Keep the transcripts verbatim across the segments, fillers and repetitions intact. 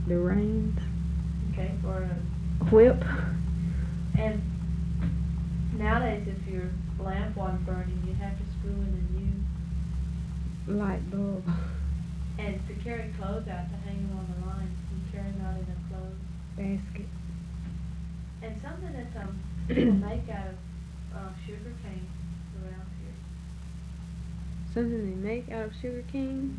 the reins. Okay, for a Whip. And nowadays, if your lamp wasn't burning, you'd have to screw in a new. Light bulb. And to carry clothes out to hang them on the line, you carry them out in a clothes Basket. and something that um people make out of uh, sugar cane around here. Something they make out of sugar cane.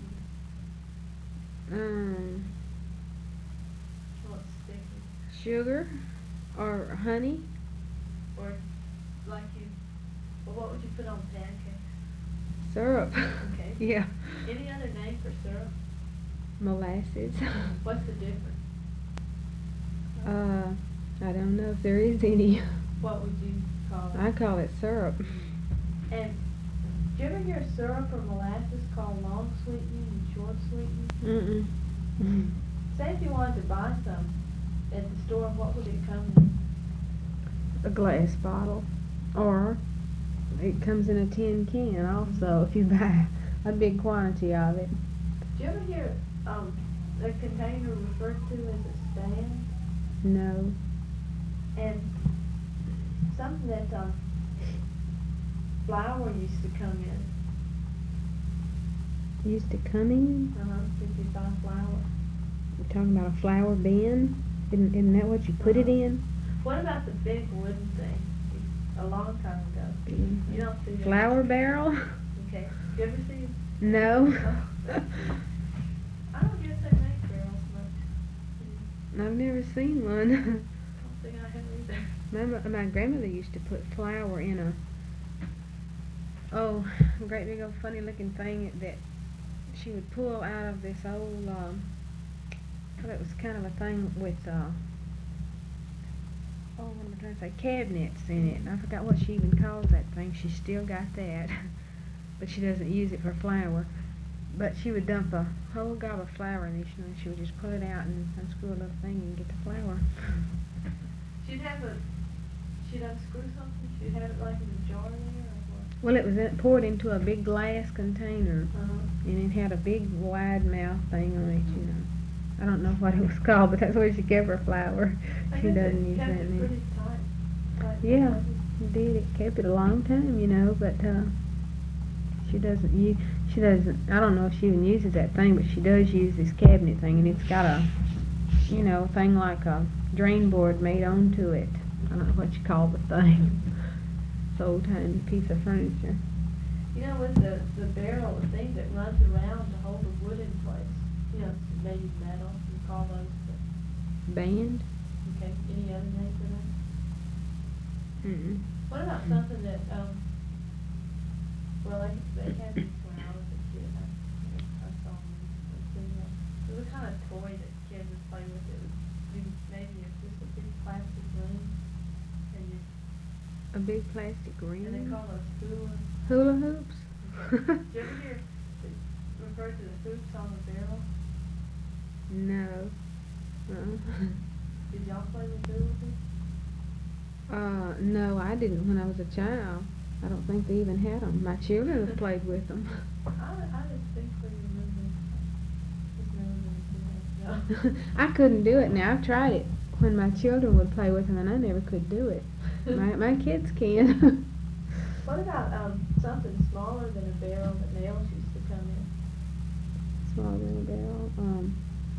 Um, Well, it's sticky. sugar or honey. Or like you. Well, what would you put on pancakes? Syrup. Okay. Yeah. Any other name for syrup? Molasses. What's the difference? Uh, I don't know if there is any. What would you call it? I call it syrup. And do you ever hear syrup or molasses called long sweetening and short sweetening? Mm-mm. Say if you wanted to buy some at the store, what would it come in? A glass bottle, or it comes in a tin can also if you buy a big quantity of it. Do you ever hear um, the container referred to as a stand? No. And something that um, flour used to come in. Used to come in? Uh-huh, if you buy flour. You're talking about a flour bin? Isn't, isn't that what you put Uh-huh. it in? What about the big wooden thing? A long time ago. Mm-hmm. You don't see that. Flour barrel? Okay. Do you ever see? No. Oh. I don't guess they make barrels much. I've never seen one. I don't think I have either. My, mo- my grandmother used to put flour in a, oh, great big old funny looking thing that she would pull out of this old, um, well, it was kind of a thing with, uh, oh, what am I trying to say, cabinets in it. I forgot what she even calls that thing. She's still got that, but she doesn't use it for flour. But she would dump a whole gob of flour in this, and then she would just pull it out and unscrew a little thing and get the flour. She'd have a, she'd unscrew something, she'd have it like in a jar there, or what? Well, it was in, poured into a big glass container, Uh-huh. and it had a big wide mouth thing on it, you know. I don't know what it was called, but that's where she kept her flour. I She guess doesn't it use kept that it anymore. pretty tight. tight Yeah, places. it did. It kept it a long time, you know, but uh, she doesn't use, she doesn't, I don't know if she even uses that thing, but she does use this cabinet thing, and it's got a, you know, thing like a drain board made onto it. I don't know what you call the thing. It's an old time piece of furniture. You know, with the, the barrel, the thing that runs around to hold the wood in place, you know, it's made of metal, you call those the, Band? okay, any other name for that? Mm-mm. What about something that, um, well, they, they had these when I was a kid, I, I saw them, I've seen them. It was a kind of toy that kids would play with, it would be maybe a, just a big plastic ring, and you, A big plastic ring? and they call those hula. Hula hoops? Okay. Did you ever hear, it referred to the hoops on the barrel? No. Uh-uh. Did y'all play with hula hoops? Uh, no, I didn't when I was a child. I don't think they even had them. My children have played with them. I, I distinctly remember, just remember no. I couldn't do it now. I've tried it when my children would play with them, and I never could do it. My my kids can. What about um something smaller than a barrel that nails used to come in? Smaller than a barrel. Um,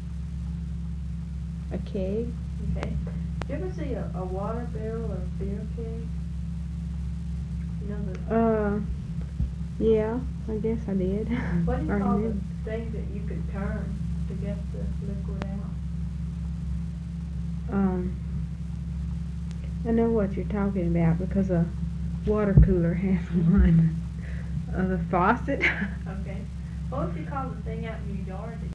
a keg. Okay. Did you ever see a, a water barrel or a beer keg? You know the. Uh, yeah, I guess I did. What do you Or call the did. thing that you could turn to get the liquid out? Um, I know what you're talking about because a water cooler has one. Uh, the faucet. Okay. What would you call the thing out in your yard that